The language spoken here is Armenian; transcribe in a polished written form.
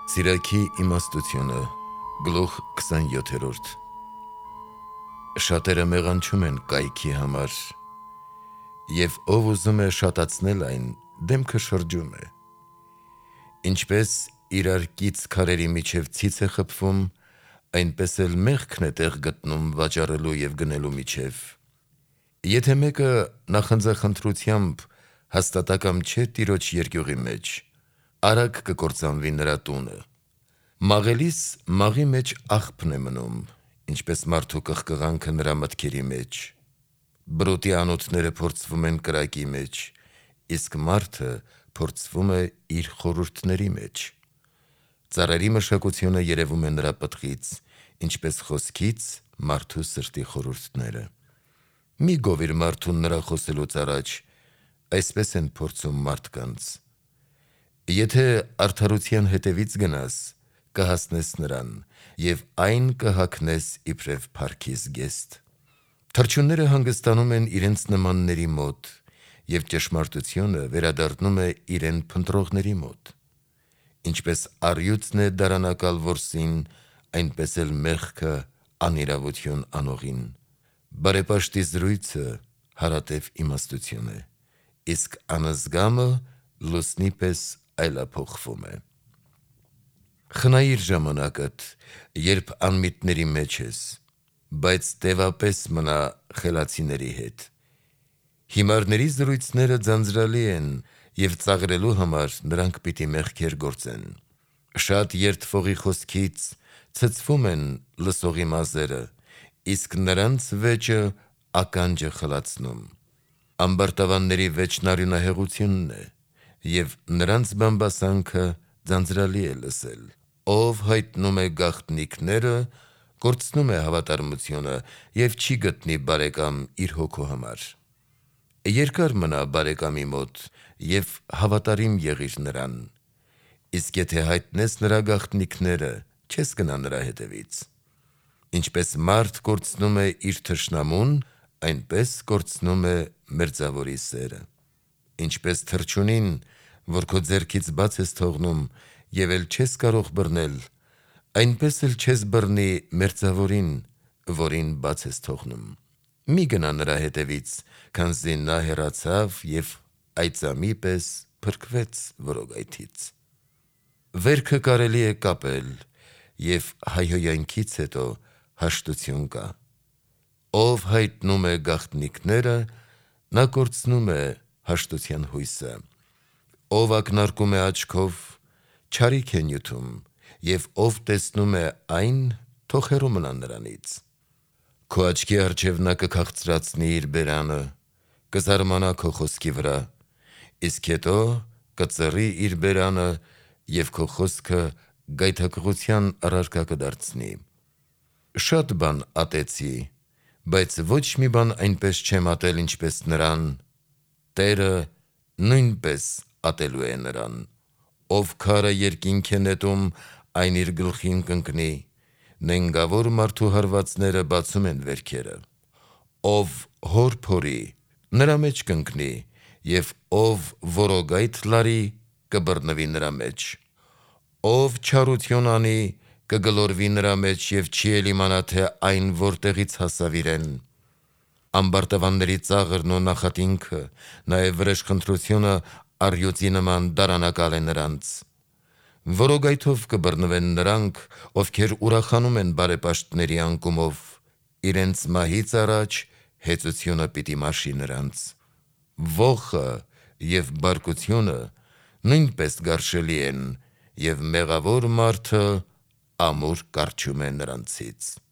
Սիրակի իմաստությունը, գլուխ 27-րդ Շատերը մեղանչում են կայքի համար, և ով ուզում է շատացնել այն, դեմքը շրջում է։ Ինչպես իրար կից քարերի միջև ցից է խփվում, այնպես էլ մեղքն է տեղ գտնում վաճառելու և գնելու միջև։ Եթե մեկը նախանձախնդրությամբ հաստատակամ չէ Տիրոջ երկյուղի մեջ, արագ կկործանվի նրա տունը։ Մաղելիս մաղի մեջ աղբն է մնում, ինչպես մարդու կղկղանքը նրա մտքերի մեջ։ Բրոտի անոթները փորձվում են կրակի մեջ, իսկ մարդը փորձվում է իր խորհուրդների մեջ։ Ծառերի մշակությունը երևում է նրա պտղից, ինչպես խոսքից մարդու սրտի խորհուրդները։ Մի գովիր մարդուն նրա խոսելուց առաջ, այսպես են փորձում մարդկանց։ Եթե արդարության հետևից գնաս, կհասնես նրան, և այն կհագնես իբրև փառքի զգեստ։ Թռչունները հանգստանում են իրենց նմանների մոտ, և ճշմարտությունը վերադառնում է իրեն փնտրողների մոտ։ Ինչպես առյուծն է դարանակալ որսին, այնպես էլ մեղքը անիրավություն անողին։ Բարեպաշտի զրույցը հարատև իմաստություն է, իսկ անզգամը լուսնի պես այլափոխվում է։ Խնայիր ժամանակդ, երբ անմիտների մեջ ես, բայց տևապես մնա խելացիների հետ։ Հիմարների զրույցները ձանձրալի են, և ծաղրելու համար նրանք պիտի մեղքեր գործեն։ Շատ երդվողի խոսքից ցցվում են լսողի մազերը, իսկ նրանց վեճը ականջը խլացնում։ Ամբարտավանների վեճն արյունահեղությունն է, և նրանց բամբասանքը ձանձրալի է լսել։ Ով հայտնում է գաղտնիքները, կորցնում է հավատարմությունը և չի գտնի բարեկամ իր հոգու համար։ Երկար մնա բարեկամի մոտ և հավատարիմ եղիր նրան, իսկ եթե հայտնես նրա գաղտնիքները, չես գնա նրա հետևից։ Ինչպես մարդ կորցնում է իր թշնամուն, այնպես կորցնում է մերձավորի սերը։ Ինչպես թռչունին, որ քո ձեռքից բաց ես թողնում և էլ չես կարող բռնել, այնպես էլ չես բռնի մերձավորին, որին բաց ես թողնում։ Մի գնա նրա հետևից, քանզի նա հեռացավ և այծամի պես փրկվեց որոգայթից։ Վերքը կարելի է կապել, և հայհոյանքից հետո հաշտություն կա։ Ով հայտնում է գաղտնիքները, նա կորցնում է հաշտության հույսը։ Ով ակնարկում է աչքով, չարիք է նյութում, և ով տեսնում է այն, թող հեռու մնա նրանից։ Քո աչքի առջև նա կքաղցրացնի իր բերանը, կզարմանա քո խոսքի վրա, իսկ հետո կծռի իր բերանը և քո խոսքը գայթակղության առարկա կդարձնի։ Շատ բան ատեցի, բայց ոչ մի բան այնպես չեմ ատել, ինչպես նրան, Տերը նույնպես ատելու է նրան։ Ով քարը երկինք է նետում, այն իր գլխին կընկնի, նենգավոր մարդու հարվածները բացում են վերքերը։ Ով հոր փորի, նրա մեջ կընկնի, և ով որոգայթ լարի, կբռնվի նրա մեջ։ Ով չարություն անի, կգլորվի նրա մեջ և չի էլ իմանա, թե այն որտեղից հասավ իրեն։ Ամբարտավանների ծաղրն ու նախատինքը, նաև վրեժխնդրությունը առյուծի նման դարանակալ է նրանց։ Որոգայթով կբռնվեն նրանք, ովքեր ուրախանում են բարեպաշտների անկումով, իրենց մահից առաջ հեծությունը պիտի մաշի նրանց։ Ոխը և բարկությունը նույնպես գարշելի են, և մեղավոր մարդը ամուր կառչում է նրանցից։